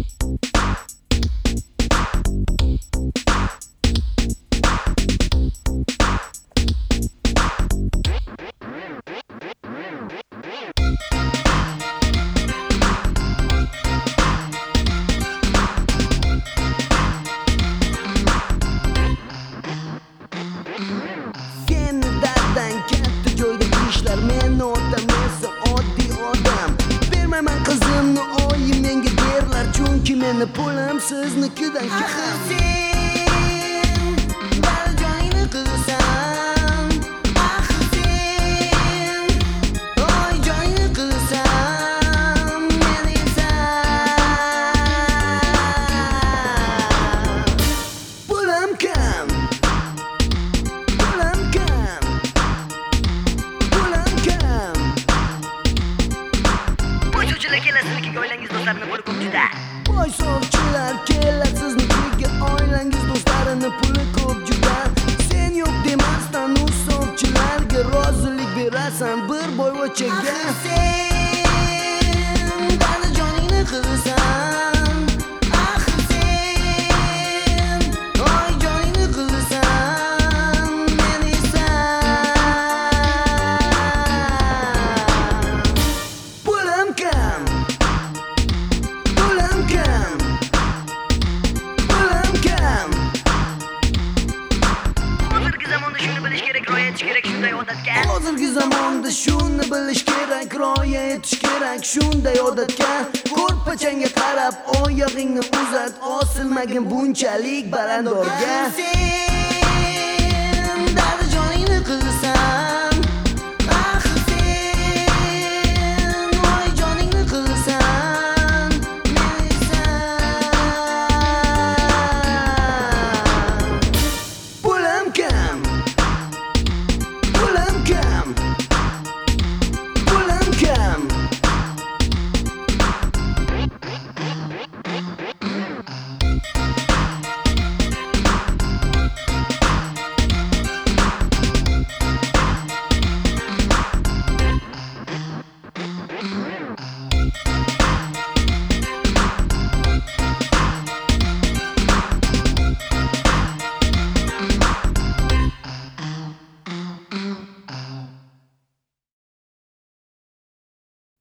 Men odam esa oddiy odam. Bermayman qizimni oyim menga derlar, chunki meni pulim siznikidan katta. Sen darjoyini qilsan, sen oy joyini qilsan, men esa pulim kam. Boysoqchilar keladi siznikiga, oilangiz do'stlarini puli ko'p juda. Sen yo'q demasdan usoqchilarga rozilik berasan bir boyvachaga. Sen dadajoningni qilsan, sen oy joningni qilsan, men esa pulim kam. Hozirgi zamonda shuni bilish kerak, rioya etish kerak shunday odatga. Ko'rpachanga qarab oyog'ingni uzat, osilmagin bunchalik balandorga. Sen dadajoningni qilsan,